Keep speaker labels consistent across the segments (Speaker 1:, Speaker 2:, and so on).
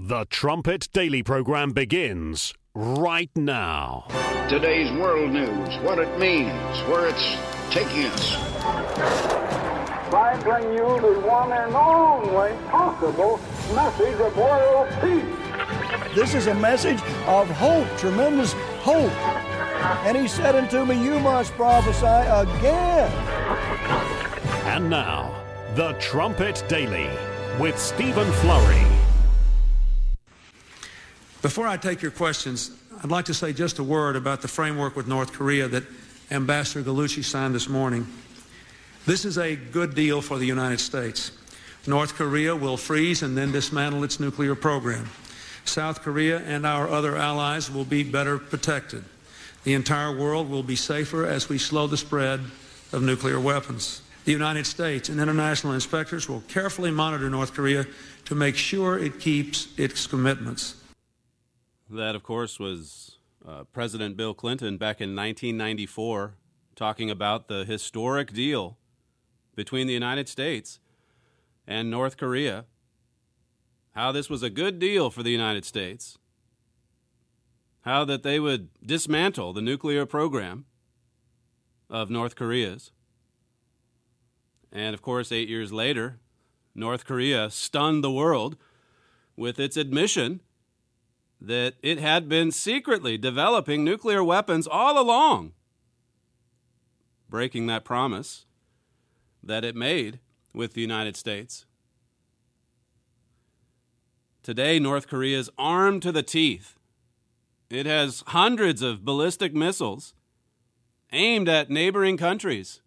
Speaker 1: The Trumpet Daily program begins right now.
Speaker 2: Today's world news, what it means, where it's taking us.
Speaker 3: I bring you the one and only possible message of world peace.
Speaker 4: This is a message of hope, tremendous hope. And he said unto me, you must prophesy again.
Speaker 1: And now, The Trumpet Daily with Stephen Flurry.
Speaker 5: Before I take your questions, I'd like to say just a word about the framework with North Korea that Ambassador Gallucci signed this morning. This is a good deal for the United States. North Korea will freeze and then dismantle its nuclear program. South Korea and our other allies will be better protected. The entire world will be safer as we slow the spread of nuclear weapons. The United States and international inspectors will carefully monitor North Korea to make sure it keeps its commitments.
Speaker 6: That, of course, was President Bill Clinton back in 1994 talking about the historic deal between the United States and North Korea, how this was a good deal for the United States, how that they would dismantle the nuclear program of North Korea's. And, of course, 8 years later, North Korea stunned the world with its admission that it had been secretly developing nuclear weapons all along, breaking that promise that it made with the United States. Today, North Korea is armed to the teeth. It has hundreds of ballistic missiles aimed at neighboring countries.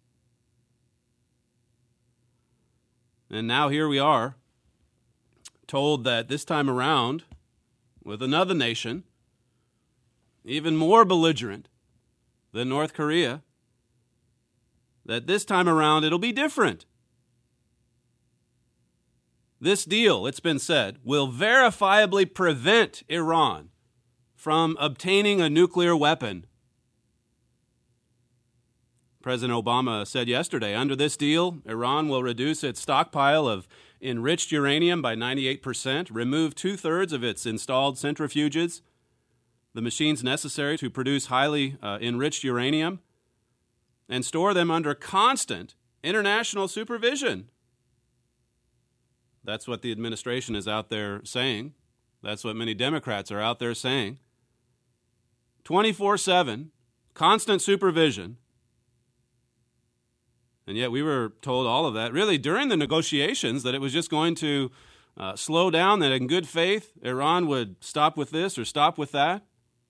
Speaker 6: And now here we are, told that this time around, with another nation, even more belligerent than North Korea, that this time around it'll be different. This deal, it's been said, will verifiably prevent Iran from obtaining a nuclear weapon. President Obama said yesterday, under this deal, Iran will reduce its stockpile of enriched uranium by 98%, remove 2/3 of its installed centrifuges, the machines necessary to produce highly enriched uranium, and store them under constant international supervision. That's what the administration is out there saying. That's what many Democrats are out there saying. 24/7, constant supervision. And yet we were told all of that, really, during the negotiations, that it was just going to slow down, that in good faith, Iran would stop with this or stop with that.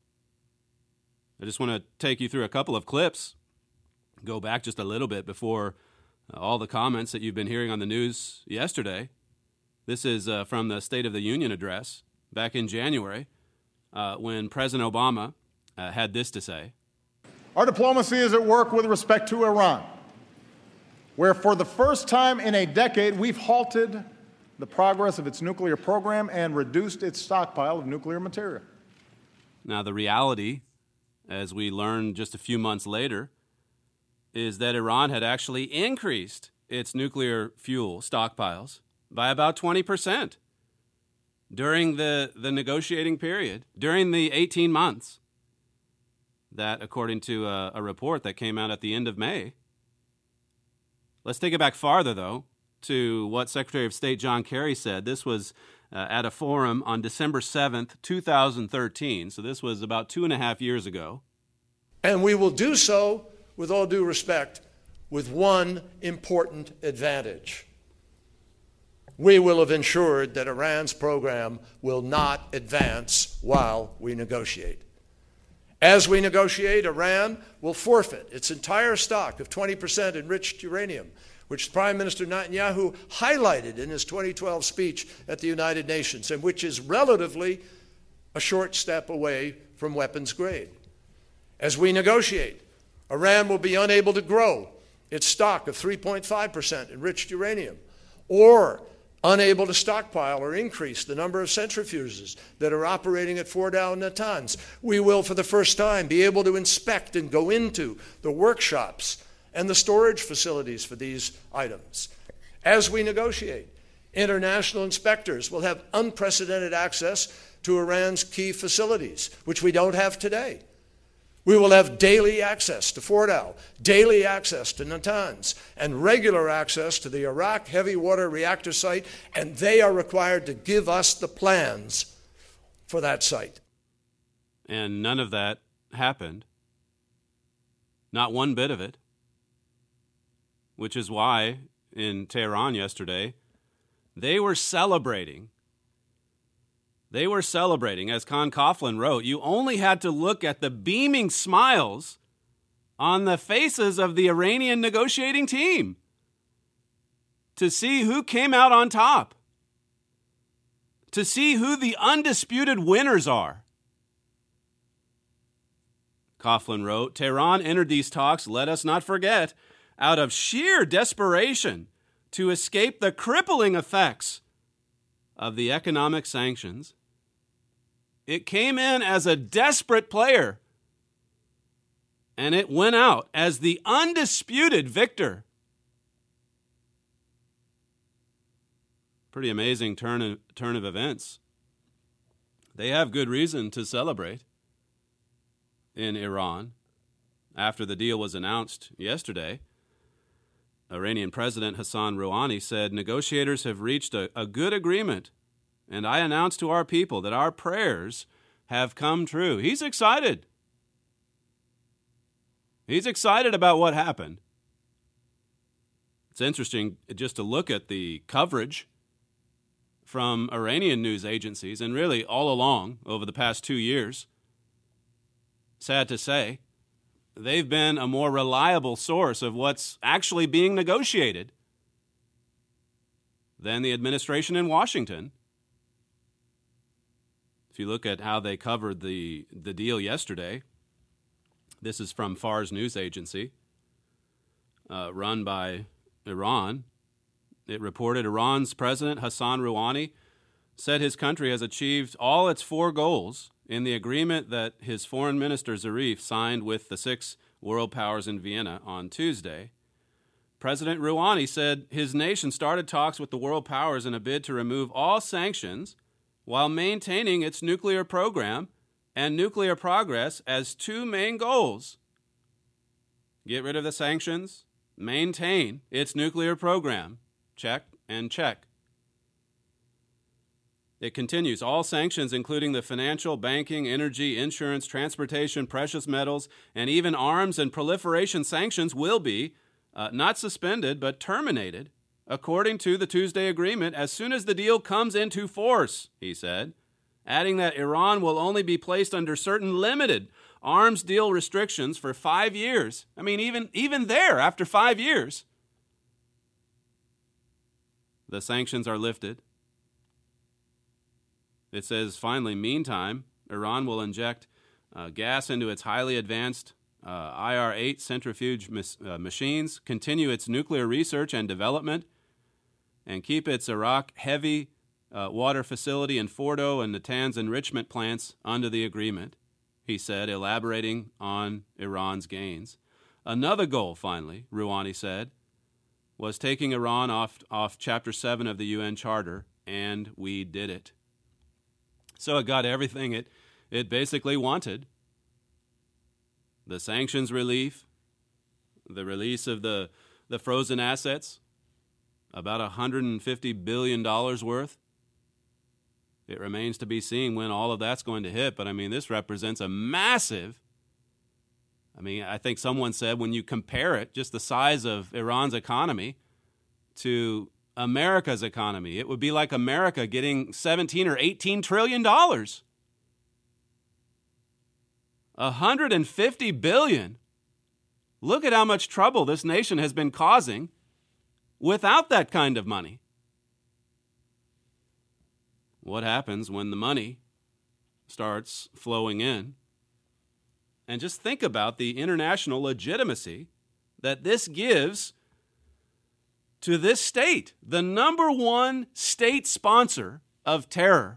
Speaker 6: I just want to take you through a couple of clips, go back just a little bit before all the comments that you've been hearing on the news yesterday. This is from the State of the Union address back in January when President Obama had this to say.
Speaker 7: Our diplomacy is at work with respect to Iran, where for the first time in a decade, we've halted the progress of its nuclear program and reduced its stockpile of nuclear material.
Speaker 6: Now, the reality, as we learned just a few months later, is that Iran had actually increased its nuclear fuel stockpiles by about 20% during the negotiating period, during the 18 months. That, according to a report that came out at the end of May. Let's take it back farther, though, to what Secretary of State John Kerry said. This was at a forum on December 7th, 2013. So this was about 2.5 years ago.
Speaker 8: And we will do so, with all due respect, with one important advantage. We will have ensured that Iran's program will not advance while we negotiate. As we negotiate, Iran will forfeit its entire stock of 20% enriched uranium, which Prime Minister Netanyahu highlighted in his 2012 speech at the United Nations, and which is relatively a short step away from weapons grade. As we negotiate, Iran will be unable to grow its stock of 3.5% enriched uranium, or unable to stockpile or increase the number of centrifuges that are operating at Fordow and Natanz. We will, for the first time, be able to inspect and go into the workshops and the storage facilities for these items. As we negotiate, International inspectors will have unprecedented access to Iran's key facilities, which we don't have today. We will have daily access to Fordow, daily access to Natanz, and regular access to the Arak heavy water reactor site, and they are required to give us the plans for that site.
Speaker 6: And none of that happened. Not one bit of it. Which is why, in Tehran yesterday, they were celebrating. They were celebrating, as Con Coughlin wrote. You only had to look at the beaming smiles on the faces of the Iranian negotiating team to see who came out on top, to see who the undisputed winners are. Coughlin wrote, Tehran entered these talks, let us not forget, out of sheer desperation to escape the crippling effects of the economic sanctions. It came in as a desperate player, and it went out as the undisputed victor. Pretty amazing turn of events. They have good reason to celebrate in Iran. After the deal was announced yesterday, Iranian President Hassan Rouhani said, negotiators have reached a good agreement, and I announce to our people that our prayers have come true. He's excited. He's excited about what happened. It's interesting just to look at the coverage from Iranian news agencies, and really all along over the past 2 years. Sad to say, they've been a more reliable source of what's actually being negotiated than the administration in Washington. If you look at how they covered the deal yesterday, this is from Fars news agency, run by Iran. It reported Iran's President Hassan Rouhani said his country has achieved all its 4 goals in the agreement that his foreign minister Zarif signed with the 6 world powers in Vienna on Tuesday. President Rouhani said his nation started talks with the world powers in a bid to remove all sanctions while maintaining its nuclear program and nuclear progress as 2 main goals. Get rid of the sanctions, maintain its nuclear program. Check and check. It continues, all sanctions, including the financial, banking, energy, insurance, transportation, precious metals, and even arms and proliferation sanctions will be not suspended, but terminated, according to the Tuesday agreement, as soon as the deal comes into force, he said, adding that Iran will only be placed under certain limited arms deal restrictions for 5 years. I mean, even there, after 5 years, the sanctions are lifted. It says, finally, meantime, Iran will inject gas into its highly advanced IR-8 centrifuge machines, continue its nuclear research and development, and keep its Arak heavy water facility in Fordow and Natanz enrichment plants under the agreement, he said, elaborating on Iran's gains. Another goal, finally, Rouhani said, was taking Iran off Chapter 7 of the UN Charter, and we did it. So it got everything it basically wanted. The sanctions relief, the release of the frozen assets, about $150 billion worth. It remains to be seen when all of that's going to hit, but I mean, this represents a massive, I think someone said when you compare it, just the size of Iran's economy to America's economy, it would be like America getting $17 or $18 trillion. $150 billion. Look at how much trouble this nation has been causing without that kind of money. What happens when the money starts flowing in? And just think about the international legitimacy that this gives to this state, the number 1 state sponsor of terror.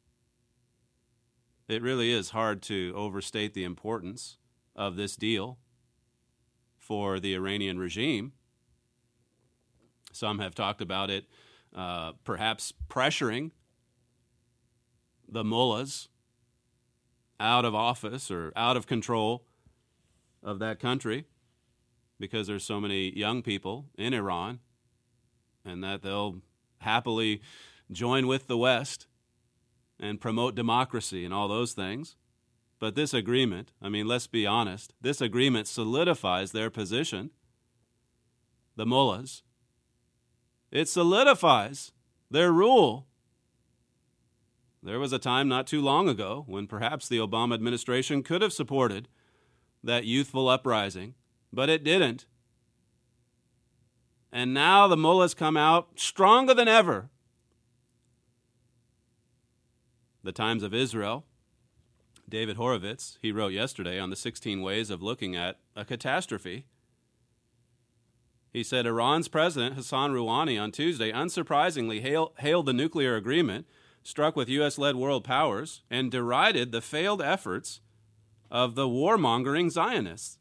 Speaker 6: It really is hard to overstate the importance of this deal for the Iranian regime. Some have talked about it perhaps pressuring the mullahs out of office or out of control of that country, because there's so many young people in Iran, and that they'll happily join with the West and promote democracy and all those things. But this agreement, I mean, let's be honest, this agreement solidifies their position, the mullahs. It solidifies their rule. There was a time not too long ago when perhaps the Obama administration could have supported that youthful uprising, but it didn't. And now the mullahs come out stronger than ever. The Times of Israel, David Horowitz, he wrote yesterday on the 16 ways of looking at a catastrophe. He said Iran's president, Hassan Rouhani, on Tuesday, unsurprisingly hailed the nuclear agreement struck with U.S.-led world powers and derided the failed efforts of the warmongering Zionists.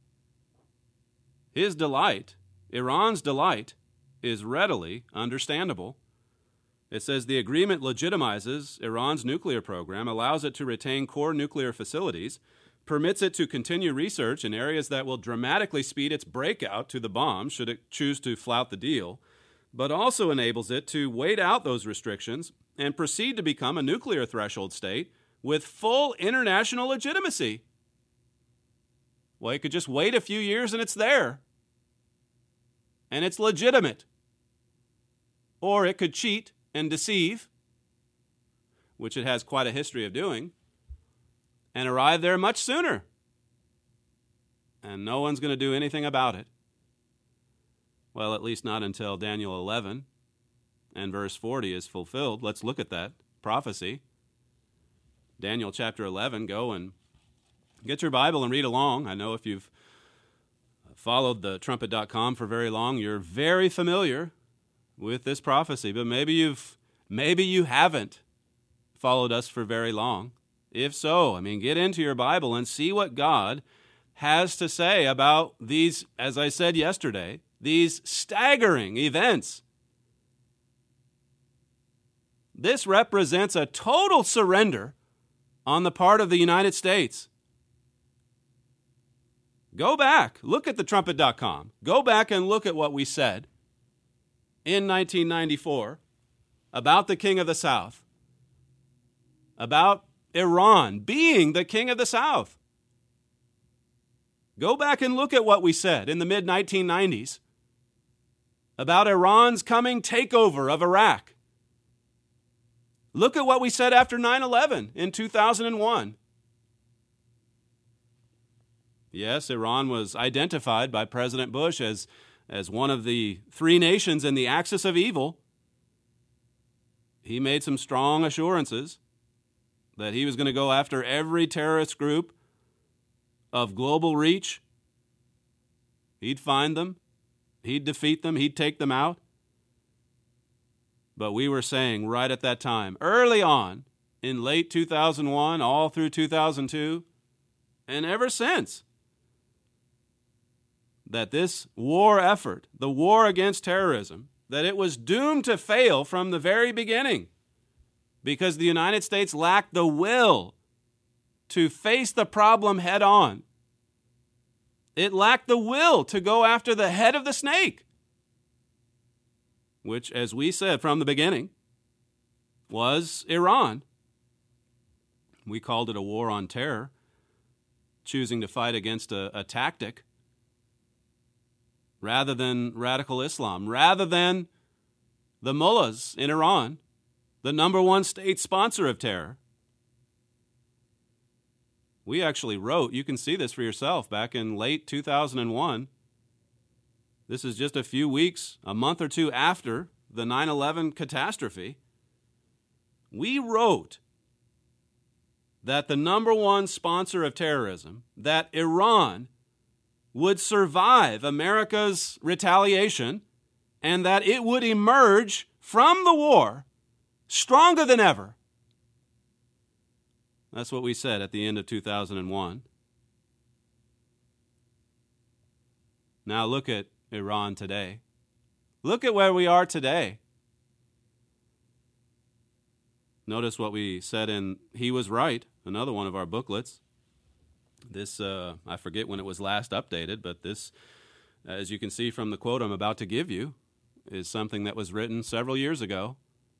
Speaker 6: His delight, Iran's delight, is readily understandable. It says the agreement legitimizes Iran's nuclear program, allows it to retain core nuclear facilities, permits it to continue research in areas that will dramatically speed its breakout to the bomb should it choose to flout the deal, but also enables it to wait out those restrictions and proceed to become a nuclear threshold state with full international legitimacy. Well, you could just wait a few years and it's there. And it's legitimate. Or it could cheat and deceive, which it has quite a history of doing, and arrive there much sooner. And no one's going to do anything about it. Well, at least not until Daniel 11 and verse 40 is fulfilled. Let's look at that prophecy. Daniel chapter 11, go and get your Bible and read along. I know if you've followed the trumpet.com for very long, you're very familiar with this prophecy, but maybe you haven't followed us for very long. If so, I mean, get into your Bible and see what God has to say about these, as I said yesterday, these staggering events. This represents a total surrender on the part of the United States. Go back, look at the trumpet.com. Go back and look at what we said in 1994 about the King of the South, about Iran being the King of the South. Go back and look at what we said in the mid-1990s about Iran's coming takeover of Iraq. Look at what we said after 9/11 in 2001. Yes, Iran was identified by President Bush as one of the three nations in the axis of evil. He made some strong assurances that he was going to go after every terrorist group of global reach. He'd find them, he'd defeat them, he'd take them out. But we were saying right at that time, early on, in late 2001, all through 2002, and ever since, that this war effort, the war against terrorism, that it was doomed to fail from the very beginning because the United States lacked the will to face the problem head on. It lacked the will to go after the head of the snake, which, as we said from the beginning, was Iran. We called it a war on terror, choosing to fight against a tactic rather than radical Islam, rather than the mullahs in Iran, the number one state sponsor of terror. We actually wrote, you can see this for yourself, back in late 2001. This is just a few weeks, a month or two after the 9/11 catastrophe. We wrote that the number one sponsor of terrorism, that Iran would survive America's retaliation and that it would emerge from the war stronger than ever. That's what we said at the end of 2001. Now look at Iran today. Look at where we are today. Notice what we said in He Was Right, another one of our booklets. This, I forget when it was last updated, but this, as you can see from the quote I'm about to give you, is something that was written several years ago.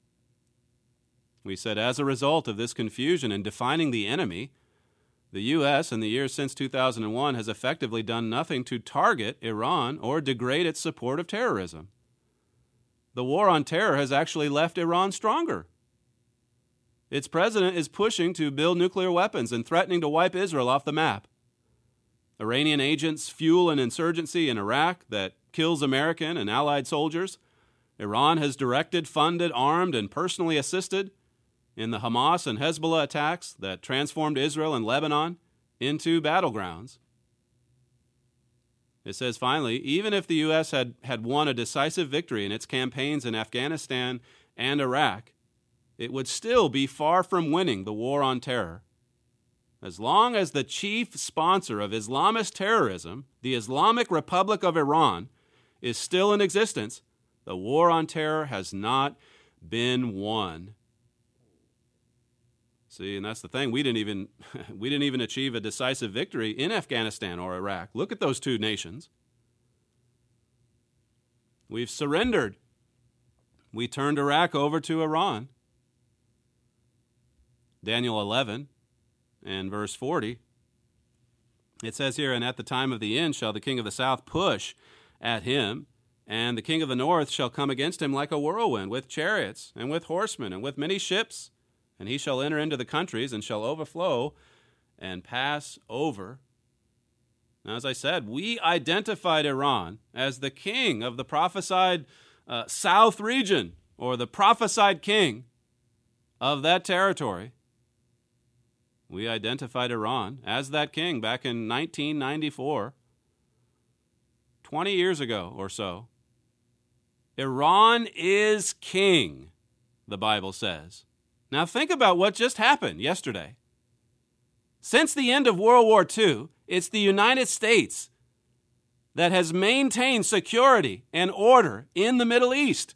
Speaker 6: We said, as a result of this confusion in defining the enemy, the U.S. in the years since 2001 has effectively done nothing to target Iran or degrade its support of terrorism. The war on terror has actually left Iran stronger. Its president is pushing to build nuclear weapons and threatening to wipe Israel off the map. Iranian agents fuel an insurgency in Iraq that kills American and allied soldiers. Iran has directed, funded, armed, and personally assisted in the Hamas and Hezbollah attacks that transformed Israel and Lebanon into battlegrounds. It says, finally, even if the U.S. had won a decisive victory in its campaigns in Afghanistan and Iraq, it would still be far from winning the war on terror. As long as the chief sponsor of Islamist terrorism, the Islamic Republic of Iran, is still in existence, the war on terror has not been won. See, and that's the thing. We didn't even achieve a decisive victory in Afghanistan or Iraq. Look at those two nations. We've surrendered. We turned Iraq over to Iran. Daniel 11 and verse 40. It says here, and at the time of the end shall the king of the south push at him, and the king of the north shall come against him like a whirlwind, with chariots and with horsemen and with many ships. And he shall enter into the countries and shall overflow and pass over. Now, as I said, we identified Iran as the king of the prophesied south region, or the prophesied king of that territory. We identified Iran as that king back in 1994, 20 years ago or so. Iran is king, the Bible says. Now think about what just happened yesterday. Since the end of World War II, it's the United States that has maintained security and order in the Middle East.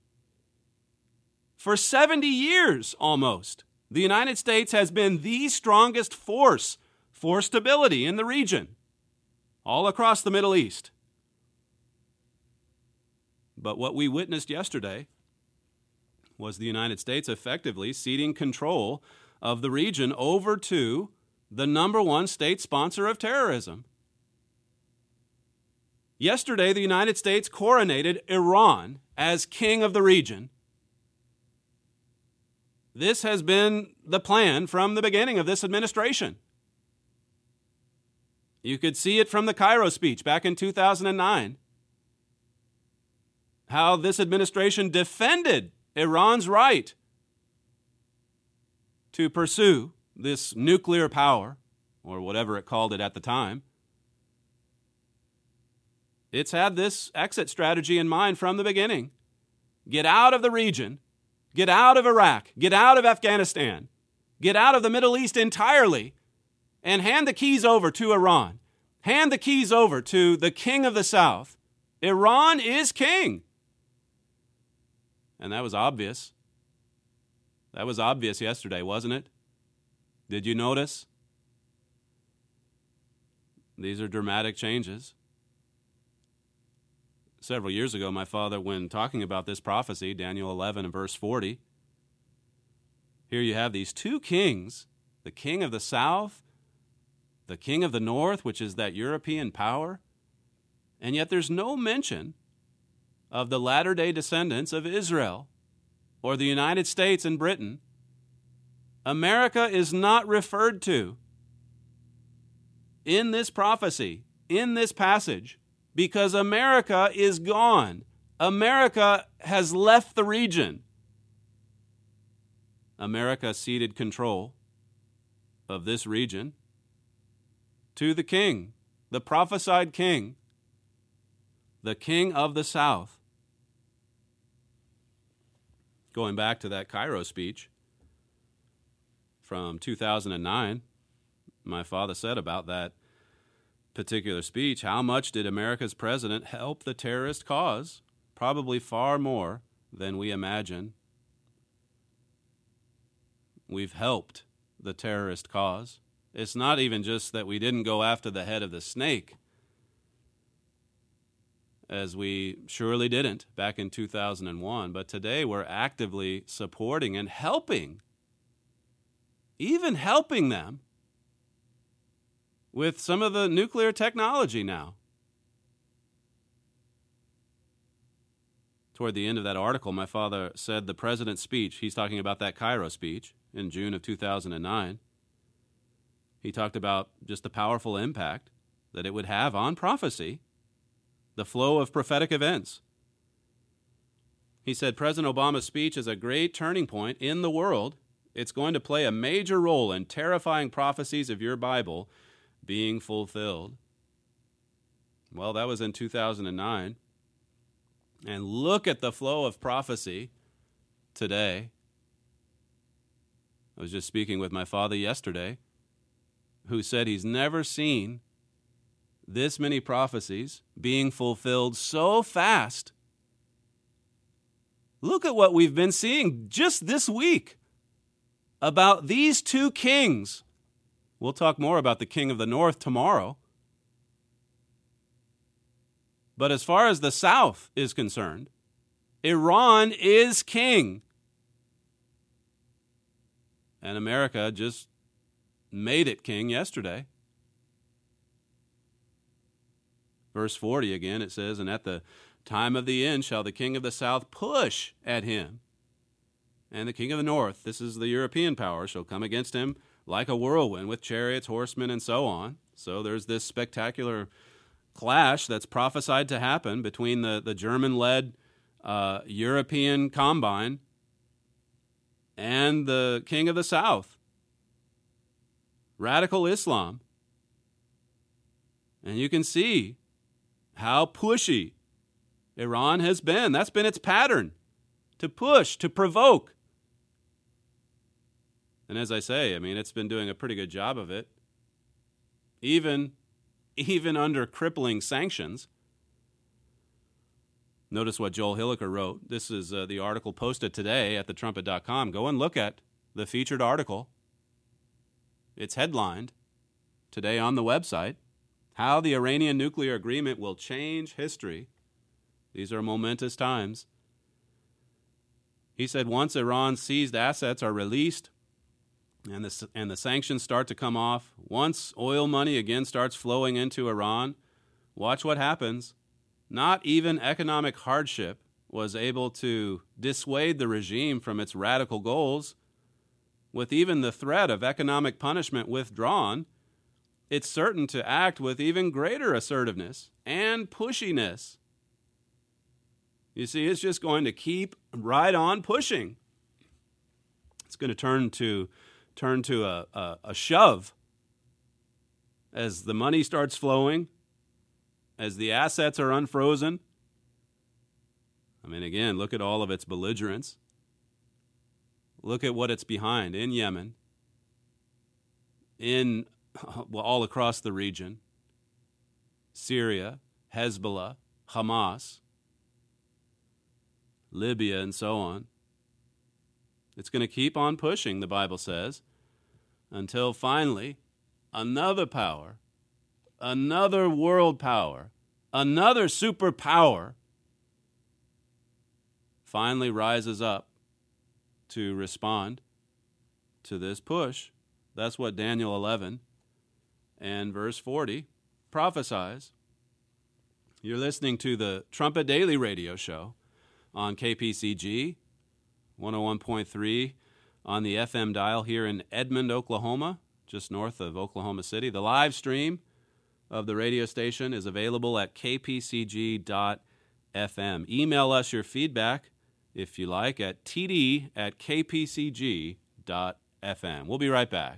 Speaker 6: For 70 years almost, the United States has been the strongest force for stability in the region, all across the Middle East. But what we witnessed yesterday was the United States effectively ceding control of the region over to the number one state sponsor of terrorism. Yesterday, the United States coronated Iran as king of the region. This has been the plan from the beginning of this administration. You could see it from the Cairo speech back in 2009. How this administration defended Iran's right to pursue this nuclear power, or whatever it called it at the time. It's had this exit strategy in mind from the beginning. Get out of the region, get out of Iraq, get out of Afghanistan, get out of the Middle East entirely, and hand the keys over to Iran. Hand the keys over to the king of the south. Iran is king. And that was obvious. That was obvious yesterday, wasn't it? Did you notice? These are dramatic changes. Several years ago, my father, when talking about this prophecy, Daniel 11 and verse 40, here you have these two kings, the king of the south, the king of the north, which is that European power, and yet there's no mention of the latter-day descendants of Israel or the United States and Britain. America is not referred to in this prophecy, in this passage, because America is gone. America has left the region. America ceded control of this region to the king, the prophesied king, the king of the south. Going back to that Cairo speech from 2009, my father said about that particular speech, how much did America's president help the terrorist cause? Probably far more than we imagine. we've helped the terrorist cause. It's not even just that we didn't go after the head of the snake, as we surely didn't back in 2001, but today we're actively supporting and helping, even helping them with some of the nuclear technology now. Toward the end of that article, my father said the president's speech, he's talking about that Cairo speech in June of 2009, he talked about just the powerful impact that it would have on prophecy, the flow of prophetic events. He said President Obama's speech is a great turning point in the world. It's going to play a major role in terrifying prophecies of your Bible being fulfilled. Well, that was in 2009. And look at the flow of prophecy today. I was just speaking with my father yesterday, who said he's never seen this many prophecies being fulfilled so fast. Look at what we've been seeing just this week about these two kings. We'll talk more about the king of the north tomorrow. But as far as the south is concerned, Iran is king. And America just made it king yesterday. Verse 40 again, it says, and at the time of the end shall the king of the south push at him. And the king of the north, this is the European power, shall come against him like a whirlwind with chariots, horsemen, and so on. So there's this spectacular clash that's prophesied to happen between the German-led European combine and the king of the south, radical Islam. And you can see how pushy Iran has been. That's been its pattern, to push, to provoke. And as I say, I mean, it's been doing a pretty good job of it, even under crippling sanctions. Notice what Joel Hilliker wrote. This is the article posted today at thetrumpet.com. Go and look at the featured article. It's headlined today on the website, How the Iranian Nuclear Agreement Will Change History. These are momentous times. He said once Iran's seized assets are released and the sanctions start to come off, once oil money again starts flowing into Iran, watch what happens. Not even economic hardship was able to dissuade the regime from its radical goals. With even the threat of economic punishment withdrawn, it's certain to act with even greater assertiveness and pushiness. You see, it's just going to keep right on pushing. It's going to turn to a shove as the money starts flowing, as the assets are unfrozen. I mean, again, look at all of its belligerence. Look at what it's behind in Yemen, all across the region, Syria, Hezbollah, Hamas, Libya, and so on. It's going to keep on pushing, the Bible says, until finally another power, another world power, another superpower finally rises up to respond to this push. That's what Daniel 11 and verse 40 prophesies. You're listening to the Trumpet Daily Radio Show on KPCG 101.3 on the FM dial here in Edmond, Oklahoma, just north of Oklahoma City. The live stream of the radio station is available at kpcg.fm. Email us your feedback, if you like, at td@kpcg.fm. We'll be right back.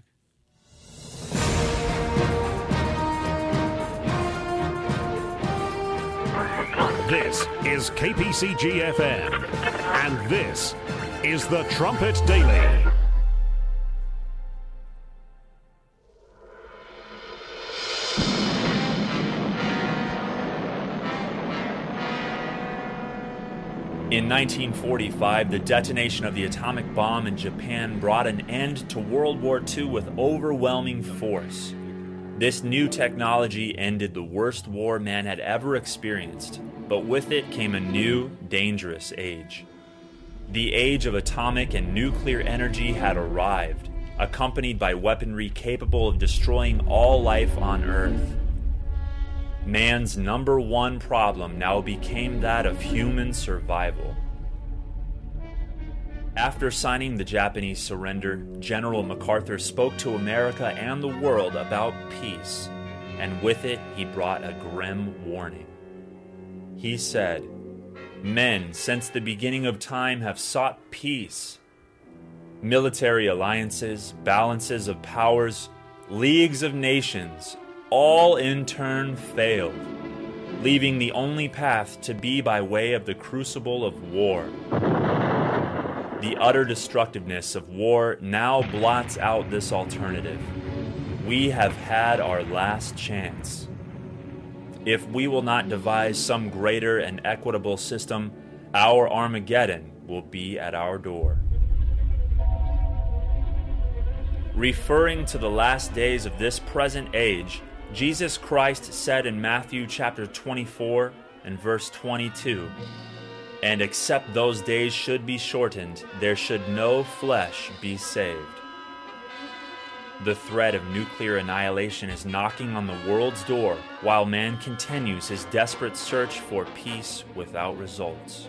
Speaker 1: This is KPCG-FM, and this is the Trumpet Daily.
Speaker 9: In 1945, the detonation of the atomic bomb in Japan brought an end to World War II with overwhelming force. This new technology ended the worst war man had ever experienced, but with it came a new, dangerous age. The age of atomic and nuclear energy had arrived, accompanied by weaponry capable of destroying all life on Earth. Man's number one problem now became that of human survival. After signing the Japanese surrender, General MacArthur spoke to America and the world about peace, and with it he brought a grim warning. He said, "Men, since the beginning of time, have sought peace. Military alliances, balances of powers, leagues of nations, all in turn failed, leaving the only path to be by way of the crucible of war. The utter destructiveness of war now blots out this alternative. We have had our last chance. If we will not devise some greater and equitable system, our Armageddon will be at our door." Referring to the last days of this present age, Jesus Christ said in Matthew chapter 24 and verse 22, "And except those days should be shortened, there should no flesh be saved." The threat of nuclear annihilation is knocking on the world's door while man continues his desperate search for peace without results.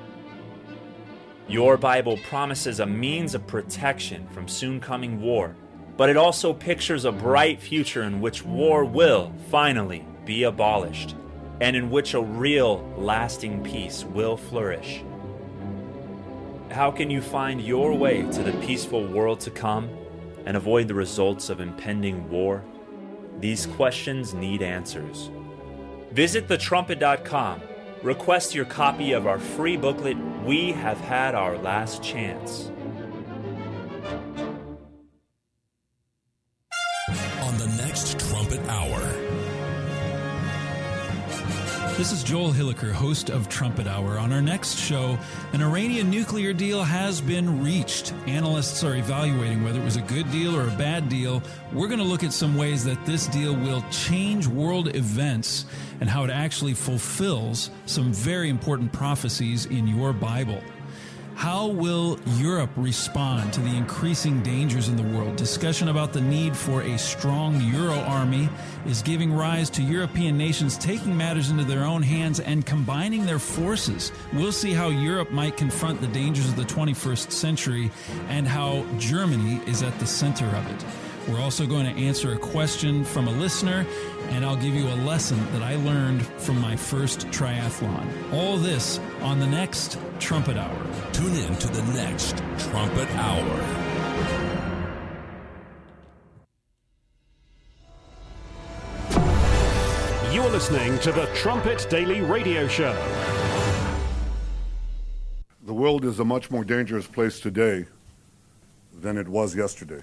Speaker 9: Your Bible promises a means of protection from soon coming war, but it also pictures a bright future in which war will finally be abolished, and in which a real, lasting peace will flourish. How can you find your way to the peaceful world to come and avoid the results of impending war? These questions need answers. Visit thetrumpet.com. Request your copy of our free booklet, We Have Had Our Last Chance.
Speaker 10: On the next Trumpet Hour.
Speaker 11: This is Joel Hilliker, host of Trumpet Hour. On our next show, an Iranian nuclear deal has been reached. Analysts are evaluating whether it was a good deal or a bad deal. We're going to look at some ways that this deal will change world events and how it actually fulfills some very important prophecies in your Bible. How will Europe respond to the increasing dangers in the world? Discussion about the need for a strong Euro army is giving rise to European nations taking matters into their own hands and combining their forces. We'll see how Europe might confront the dangers of the 21st century and how Germany is at the center of it. We're also going to answer a question from a listener, and I'll give you a lesson that I learned from my first triathlon. All this on the next Trumpet Hour.
Speaker 10: Tune in to the next Trumpet Hour.
Speaker 1: You're listening to the Trumpet Daily Radio Show.
Speaker 12: The world is a much more dangerous place today than it was yesterday.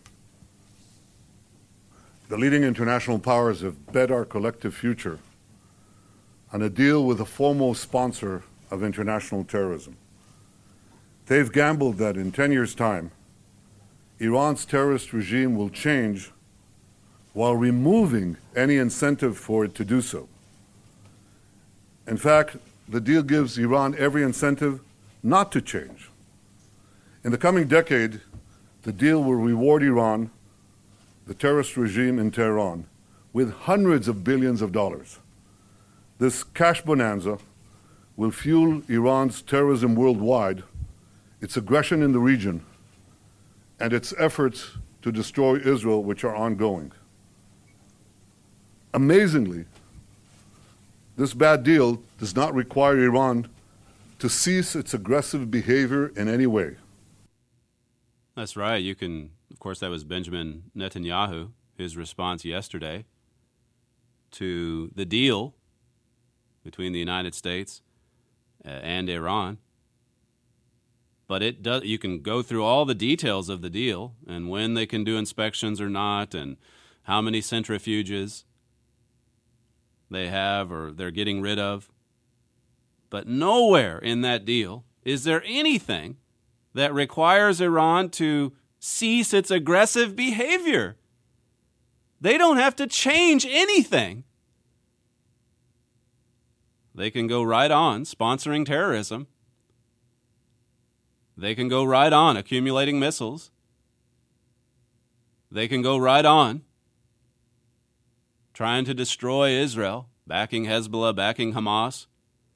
Speaker 12: The leading international powers have bet our collective future on a deal with the foremost sponsor of international terrorism. They've gambled that in 10 years' time, Iran's terrorist regime will change while removing any incentive for it to do so. In fact, the deal gives Iran every incentive not to change. In the coming decade, the deal will reward Iran, the terrorist regime in Tehran, with hundreds of billions of dollars. This cash bonanza will fuel Iran's terrorism worldwide, its aggression in the region, and its efforts to destroy Israel, which are ongoing. Amazingly, this bad deal does not require Iran to cease its aggressive behavior in any way.
Speaker 6: That's right. You can, of course, that was Benjamin Netanyahu, his response yesterday to the deal between the United States and Iran. But it does. You can go through all the details of the deal and when they can do inspections or not, and how many centrifuges they have or they're getting rid of. But nowhere in that deal is there anything that requires Iran to cease its aggressive behavior. They don't have to change anything. They can go right on sponsoring terrorism. They can go right on accumulating missiles. They can go right on trying to destroy Israel, backing Hezbollah, backing Hamas.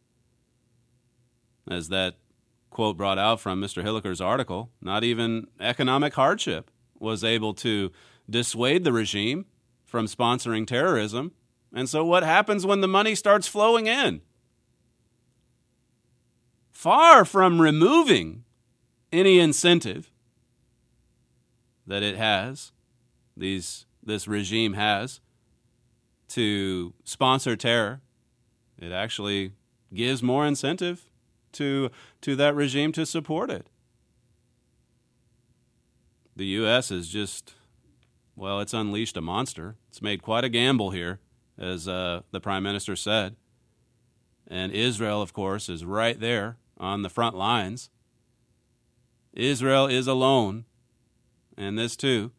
Speaker 6: As that quote brought out from Mr. Hilliker's article, not even economic hardship was able to dissuade the regime from sponsoring terrorism. And so what happens when the money starts flowing in? Far from removing any incentive that it has, this regime has, to sponsor terror, it actually gives more incentive to that regime to support it. The U.S. is just, well, it's unleashed a monster. It's made quite a gamble here, as the Prime Minister said. And Israel, of course, is right there on the front lines. Israel is alone. And this too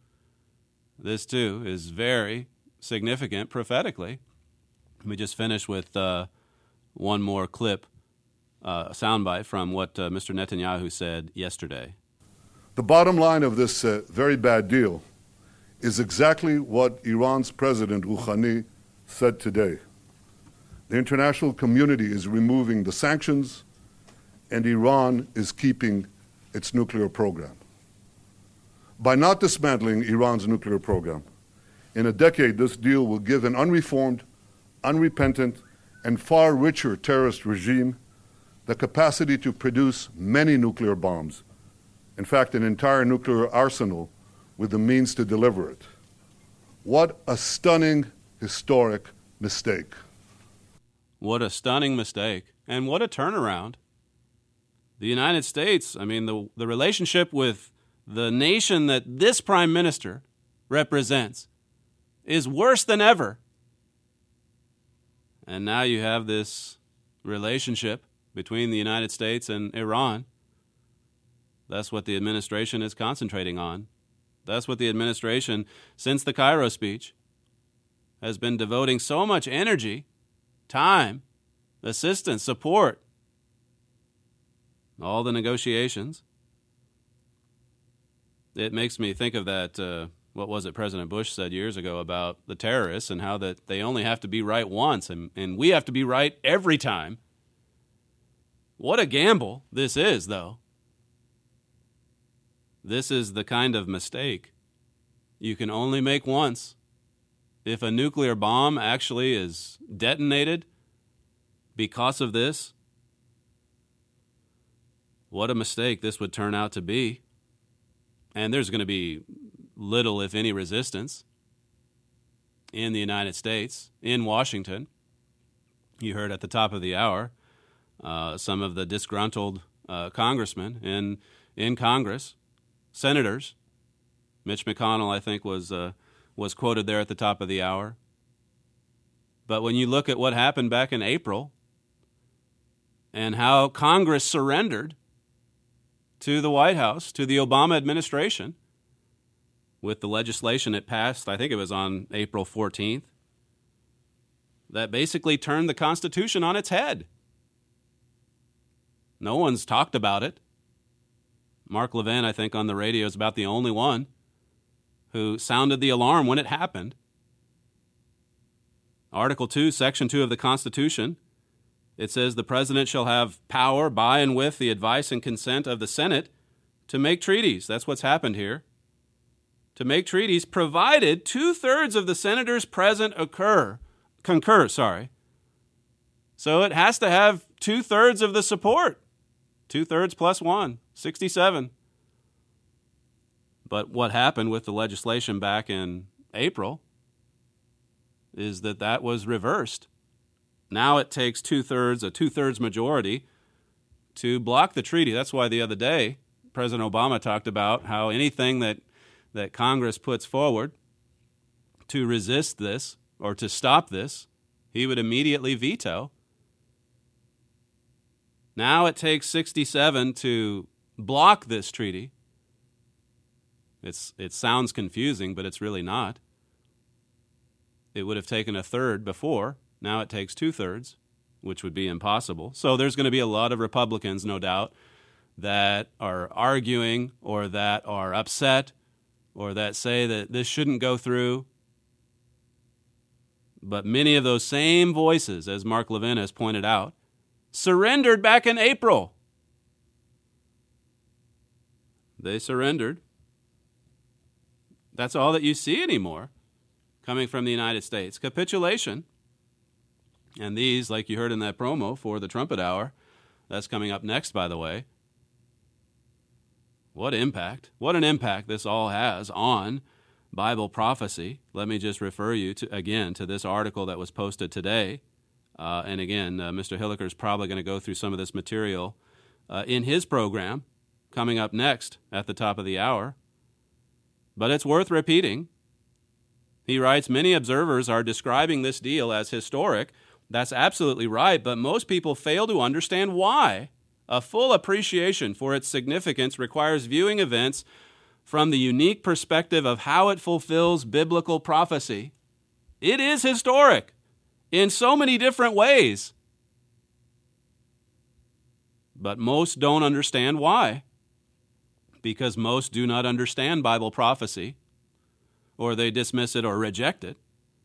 Speaker 6: is very significant prophetically. Let me just finish with one more clip, a soundbite from what Mr. Netanyahu said yesterday.
Speaker 12: The bottom line of this very bad deal is exactly what Iran's President Rouhani said today. The international community is removing the sanctions, and Iran is keeping its nuclear program. By not dismantling Iran's nuclear program, in a decade this deal will give an unreformed, unrepentant, and far richer terrorist regime the capacity to produce many nuclear bombs. In fact, an entire nuclear arsenal with the means to deliver it. What a stunning, historic mistake.
Speaker 6: What a stunning mistake. And what a turnaround. The United States, I mean, the relationship with the nation that this prime minister represents is worse than ever. And now you have this relationship between the United States and Iran. That's what the administration is concentrating on. That's what the administration, since the Cairo speech, has been devoting so much energy, time, assistance, support, all the negotiations. It makes me think of that, what was it President Bush said years ago about the terrorists and how that they only have to be right once and we have to be right every time. What a gamble this is, though. This is the kind of mistake you can only make once. If a nuclear bomb actually is detonated because of this, what a mistake this would turn out to be. And there's going to be little, if any, resistance in the United States, in Washington. You heard at the top of the hour some of the disgruntled congressmen in Congress, senators. Mitch McConnell, I think, was quoted there at the top of the hour. But when you look at what happened back in April and how Congress surrendered to the White House, to the Obama administration, with the legislation it passed, I think it was on April 14th, that basically turned the Constitution on its head. No one's talked about it. Mark Levin, I think, on the radio is about the only one who sounded the alarm when it happened. Article 2, Section 2 of the Constitution, it says the President shall have power by and with the advice and consent of the Senate to make treaties. That's what's happened here. To make treaties, provided 2/3 of the senators present concur. So it has to have 2/3 of the support. 2/3 plus 1, 67. But what happened with the legislation back in April is that was reversed. Now it takes 2/3, a 2/3 majority, to block the treaty. That's why the other day President Obama talked about how anything that Congress puts forward to resist this or to stop this, he would immediately veto. Now it takes 67 to block this treaty. It sounds confusing, but it's really not. It would have taken a third before. Now it takes 2/3, which would be impossible. So there's going to be a lot of Republicans, no doubt, that are arguing or that are upset or that say that this shouldn't go through. But many of those same voices, as Mark Levin has pointed out, surrendered back in April. They surrendered. That's all that you see anymore coming from the United States. Capitulation. And these, like you heard in that promo for the Trumpet Hour, that's coming up next, by the way. What impact? What an impact this all has on Bible prophecy. Let me just refer you again to this article that was posted today. And again, Mr. Hilliker is probably going to go through some of this material in his program coming up next at the top of the hour. But it's worth repeating. He writes, many observers are describing this deal as historic. That's absolutely right, but most people fail to understand why. A full appreciation for its significance requires viewing events from the unique perspective of how it fulfills biblical prophecy. It is historic in so many different ways. But most don't understand why. Because most do not understand Bible prophecy, or they dismiss it or reject it.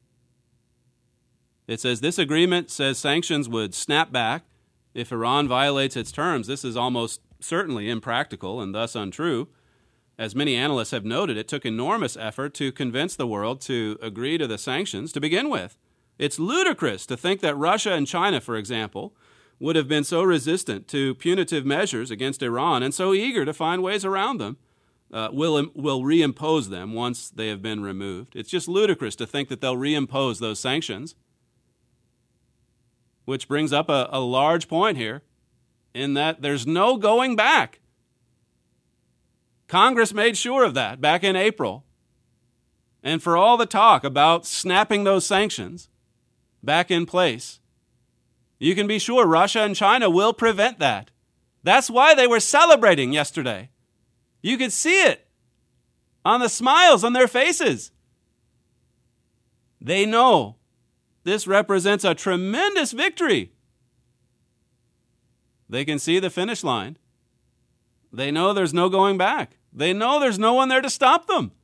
Speaker 6: It says, this agreement says sanctions would snap back if Iran violates its terms. This is almost certainly impractical and thus untrue. As many analysts have noted, it took enormous effort to convince the world to agree to the sanctions to begin with. It's ludicrous to think that Russia and China, for example, would have been so resistant to punitive measures against Iran and so eager to find ways around them, will reimpose them once they have been removed. It's just ludicrous to think that they'll reimpose those sanctions. Which brings up a large point here, in that there's no going back. Congress made sure of that back in April. And for all the talk about snapping those sanctions back in place, you can be sure Russia and China will prevent that. That's why they were celebrating yesterday. You could see it on the smiles on their faces. They know this represents a tremendous victory. They can see the finish line. They know there's no going back. They know there's no one there to stop them.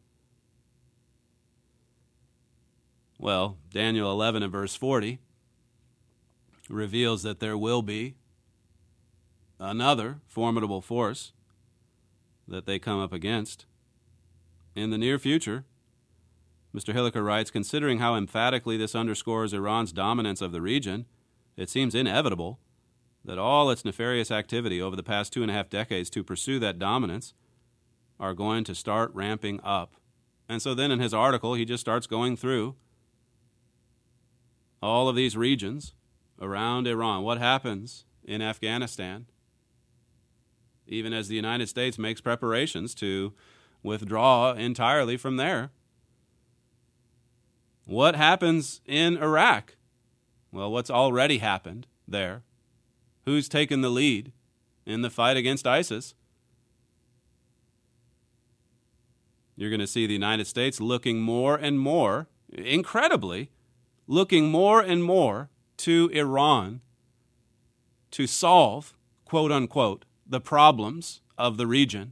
Speaker 6: Well, Daniel 11 and verse 40 reveals that there will be another formidable force that they come up against in the near future. Mr. Hilliker writes, considering how emphatically this underscores Iran's dominance of the region, it seems inevitable that all its nefarious activity over the past 2.5 decades to pursue that dominance are going to start ramping up. And so then in his article, he just starts going through all of these regions around Iran. What happens in Afghanistan, even as the United States makes preparations to withdraw entirely from there? What happens in Iraq? Well, what's already happened there? Who's taken the lead in the fight against ISIS? You're going to see the United States looking more and more, incredibly, looking more and more to Iran to solve, quote unquote, the problems of the region.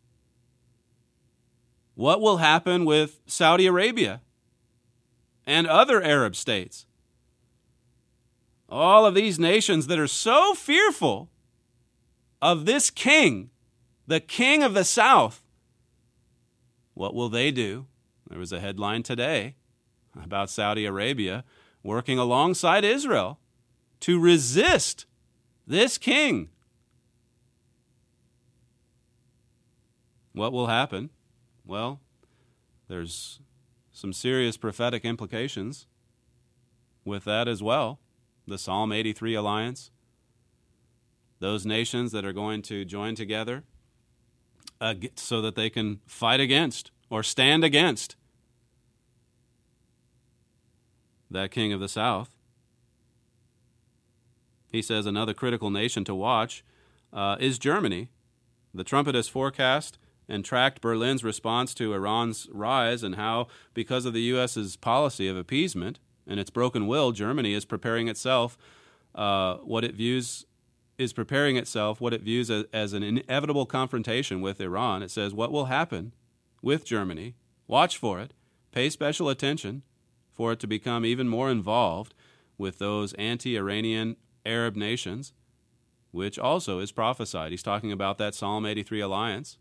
Speaker 6: What will happen with Saudi Arabia and other Arab states? All of these nations that are so fearful of this king, the king of the south, what will they do? There was a headline today about Saudi Arabia working alongside Israel to resist this king. What will happen? Well, there's some serious prophetic implications with that as well. The Psalm 83 alliance, those nations that are going to join together so that they can fight against or stand against that king of the south. He says another critical nation to watch is Germany. The Trumpet has forecast and tracked Berlin's response to Iran's rise and how, because of the U.S.'s policy of appeasement and its broken will, Germany is preparing itself what it views as an inevitable confrontation with Iran. It says, what will happen with Germany? Watch for it. Pay special attention for it to become even more involved with those anti-Iranian Arab nations, which also is prophesied. He's talking about that Psalm 83 alliance.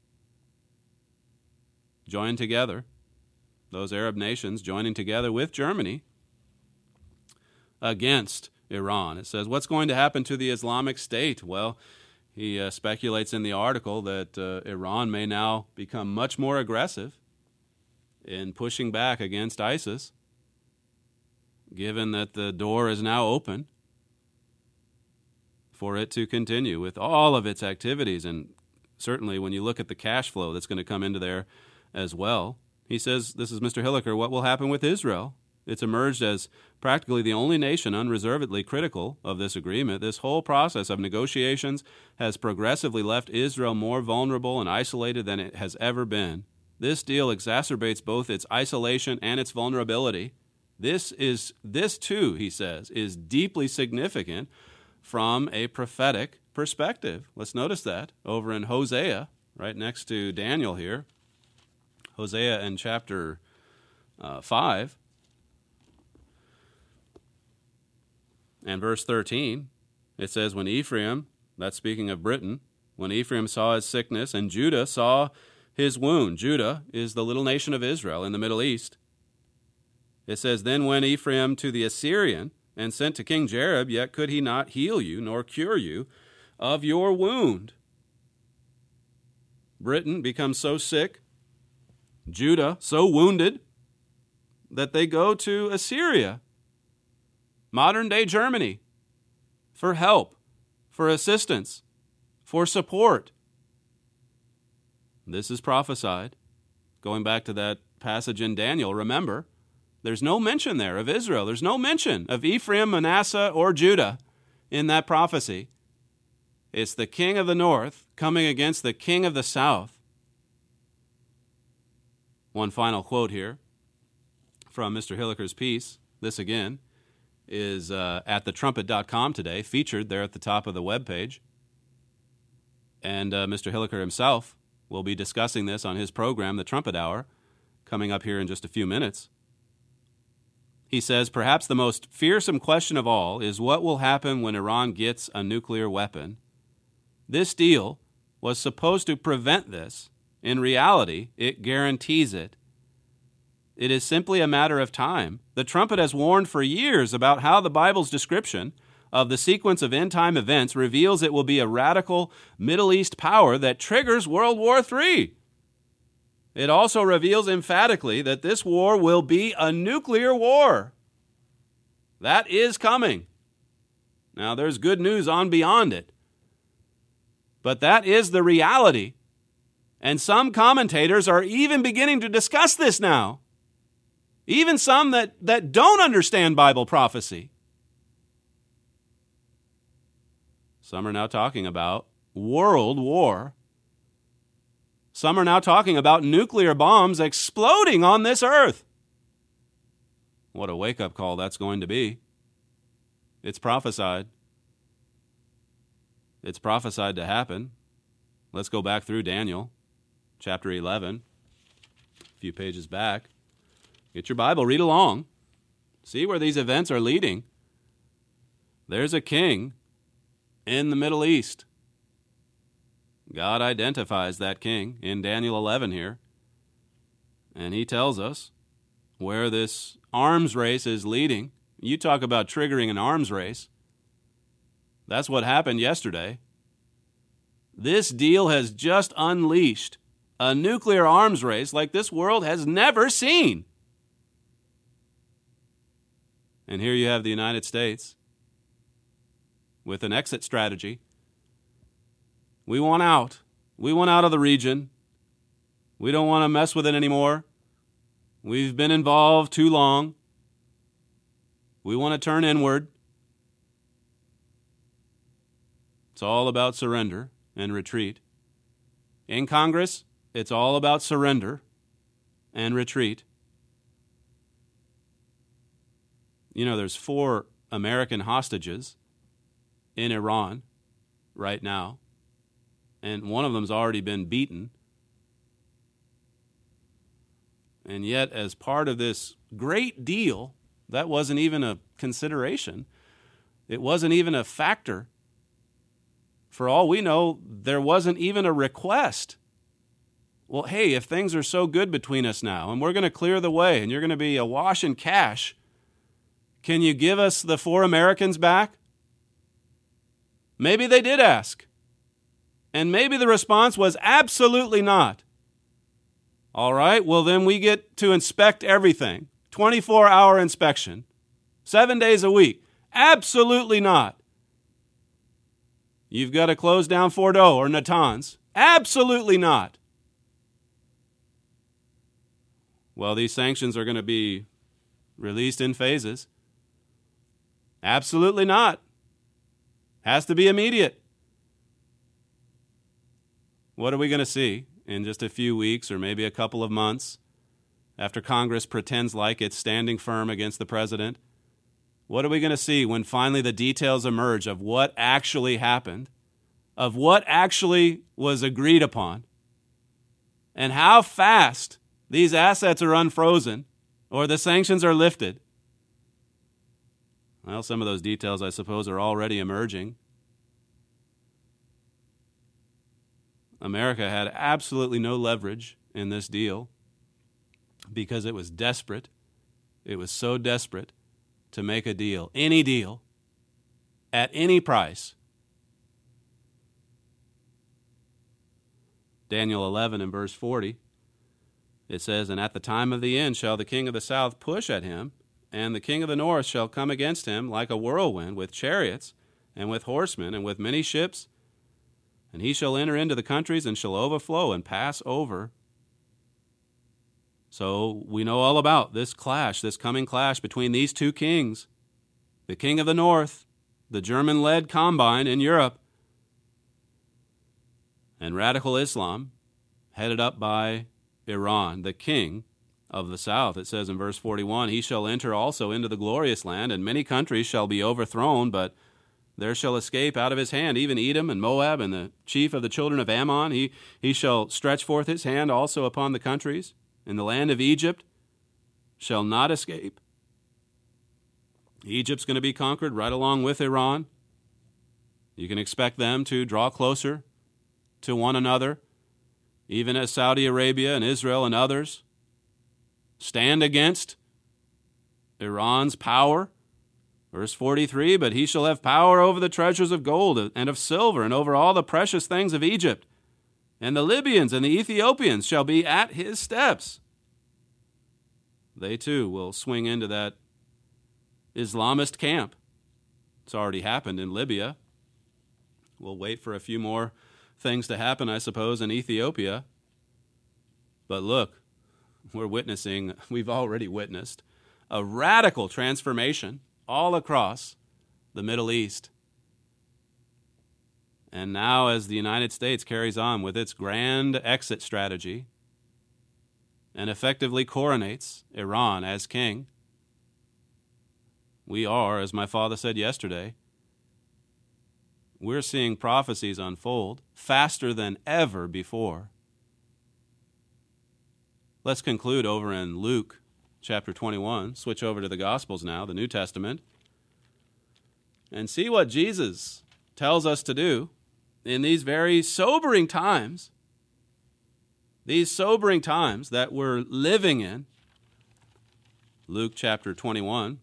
Speaker 6: Join together, those Arab nations joining together with Germany against Iran. It says, what's going to happen to the Islamic State? Well, he speculates in the article that Iran may now become much more aggressive in pushing back against ISIS, given that the door is now open for it to continue with all of its activities. And certainly when you look at the cash flow that's going to come into there as well. He says, this is Mr. Hilliker, what will happen with Israel? It's emerged as practically the only nation unreservedly critical of this agreement. This whole process of negotiations has progressively left Israel more vulnerable and isolated than it has ever been. This deal exacerbates both its isolation and its vulnerability. This too, he says, is deeply significant from a prophetic perspective. Let's notice that over in Hosea, right next to Daniel here. Hosea in chapter 5 and verse 13, it says, when Ephraim, that's speaking of Britain, when Ephraim saw his sickness and Judah saw his wound. Judah is the little nation of Israel in the Middle East. It says, then went Ephraim to the Assyrian and sent to King Jareb, yet could he not heal you nor cure you of your wound. Britain becomes so sick, Judah so wounded, that they go to Assyria, modern-day Germany, for help, for assistance, for support. This is prophesied. Going back to that passage in Daniel, remember, there's no mention there of Israel. There's no mention of Ephraim, Manasseh, or Judah in that prophecy. It's the king of the north coming against the king of the south. One final quote here from Mr. Hilliker's piece. This, again, is at thetrumpet.com today, featured there at the top of the webpage. And Mr. Hilliker himself will be discussing this on his program, The Trumpet Hour, coming up here in just a few minutes. He says, perhaps the most fearsome question of all is what will happen when Iran gets a nuclear weapon. This deal was supposed to prevent this. In reality, it guarantees it. It is simply a matter of time. The Trumpet has warned for years about how the Bible's description of the sequence of end-time events reveals it will be a radical Middle East power that triggers World War III. It also reveals emphatically that this war will be a nuclear war. That is coming. Now, there's good news on beyond it. But that is the reality. And some commentators are even beginning to discuss this now. Even some that don't understand Bible prophecy. Some are now talking about world war. Some are now talking about nuclear bombs exploding on this earth. What a wake-up call that's going to be. It's prophesied. It's prophesied to happen. Let's go back through Daniel, chapter 11, a few pages back. Get your Bible, read along. See where these events are leading. There's a king in the Middle East. God identifies that king in Daniel 11 here. And he tells us where this arms race is leading. You talk about triggering an arms race. That's what happened yesterday. This deal has just unleashed a nuclear arms race like this world has never seen. And here you have the United States with an exit strategy. We want out. We want out of the region. We don't want to mess with it anymore. We've been involved too long. We want to turn inward. It's all about surrender and retreat. In Congress, it's all about surrender and retreat. You know, there's 4 American hostages in Iran right now, and one of them's already been beaten. And yet, as part of this great deal, that wasn't even a consideration. It wasn't even a factor. For all we know, there wasn't even a request. Well, hey, if things are so good between us now, and we're going to clear the way, and you're going to be awash in cash, can you give us the 4 Americans back? Maybe they did ask. And maybe the response was absolutely not. All right, well then we get to inspect everything. 24-hour inspection. 7 days a week. Absolutely not. You've got to close down Fordo or Natanz. Absolutely not. Well, these sanctions are going to be released in phases. Absolutely not. Has to be immediate. What are we going to see in just a few weeks or maybe a couple of months after Congress pretends like it's standing firm against the president? What are we going to see when finally the details emerge of what actually happened, of what actually was agreed upon, and how fast these assets are unfrozen or the sanctions are lifted? Well, some of those details, I suppose, are already emerging. America had absolutely no leverage in this deal because it was desperate. It was so desperate to make a deal, any deal, at any price. Daniel 11 and verse 40, it says, "And at the time of the end shall the king of the south push at him, and the king of the north shall come against him like a whirlwind with chariots and with horsemen and with many ships. And he shall enter into the countries and shall overflow and pass over." So we know all about this clash, this coming clash between these 2 kings, the king of the north, the German-led combine in Europe, and radical Islam, headed up by Iran, the king of the south. It says in verse 41, "He shall enter also into the glorious land, and many countries shall be overthrown, but there shall escape out of his hand even Edom and Moab and the chief of the children of Ammon. He shall stretch forth his hand also upon the countries, and the land of Egypt shall not escape." Egypt's going to be conquered right along with Iran. You can expect them to draw closer to one another, even as Saudi Arabia and Israel and others stand against Iran's power. Verse 43, "But he shall have power over the treasures of gold and of silver and over all the precious things of Egypt. And the Libyans and the Ethiopians shall be at his steps." They too will swing into that Islamist camp. It's already happened in Libya. We'll wait for a few more things to happen, I suppose, in Ethiopia. But look, we've already witnessed a radical transformation all across the Middle East. And now, as the United States carries on with its grand exit strategy and effectively coronates Iran as king, we are, as my father said yesterday, we're seeing prophecies unfold faster than ever before. Let's conclude over in Luke chapter 21. Switch over to the Gospels now, the New Testament, and see what Jesus tells us to do in these very sobering times, that we're living in. Luke chapter 21,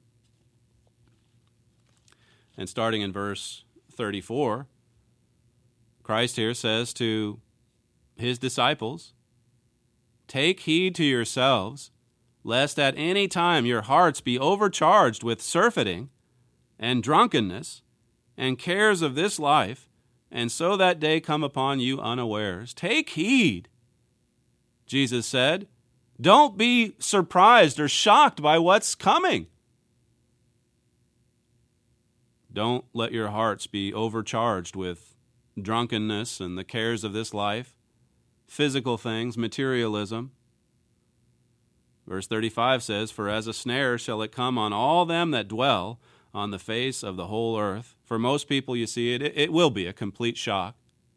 Speaker 6: and starting in verse 34, Christ here says to his disciples, "Take heed to yourselves, lest at any time your hearts be overcharged with surfeiting and drunkenness and cares of this life, and so that day come upon you unawares." Take heed, Jesus said. Don't be surprised or shocked by what's coming. Don't let your hearts be overcharged with drunkenness and the cares of this life, physical things, materialism. Verse 35 says, "For as a snare shall it come on all them that dwell on the face of the whole earth." For most people, you see, it will be a complete shock.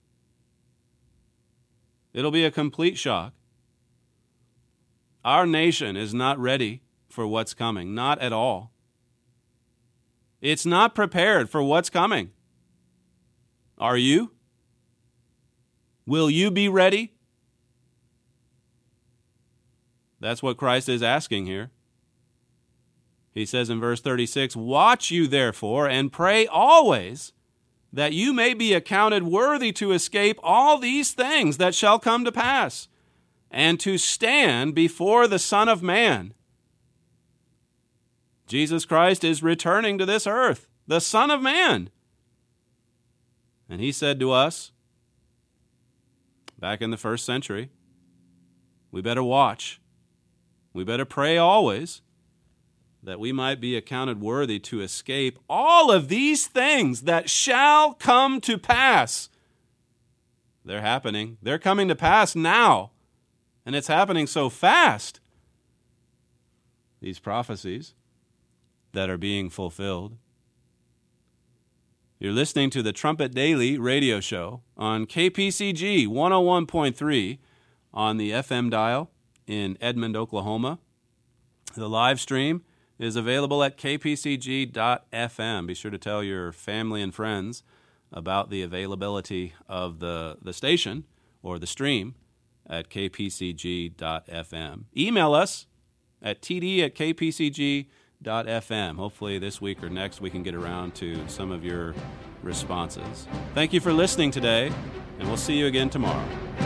Speaker 6: It'll be a complete shock. Our nation is not ready for what's coming, not at all. It's not prepared for what's coming. Are you? Will you be ready? That's what Christ is asking here. He says in verse 36, "Watch you therefore, and pray always, that you may be accounted worthy to escape all these things that shall come to pass, and to stand before the Son of Man." Jesus Christ is returning to this earth, the Son of Man. And he said to us, back in the first century, we better watch. We better pray always, that we might be accounted worthy to escape all of these things that shall come to pass. They're happening. They're coming to pass now. And it's happening so fast. These prophecies that are being fulfilled. You're listening to the Trumpet Daily radio show on KPCG 101.3 on the FM dial in Edmond, Oklahoma. The live stream is available at kpcg.fm. Be sure to tell your family and friends about the availability of the station or the stream at kpcg.fm. Email us at td@kpcg.fm. Hopefully this week or next we can get around to some of your responses. Thank you for listening today, and we'll see you again tomorrow.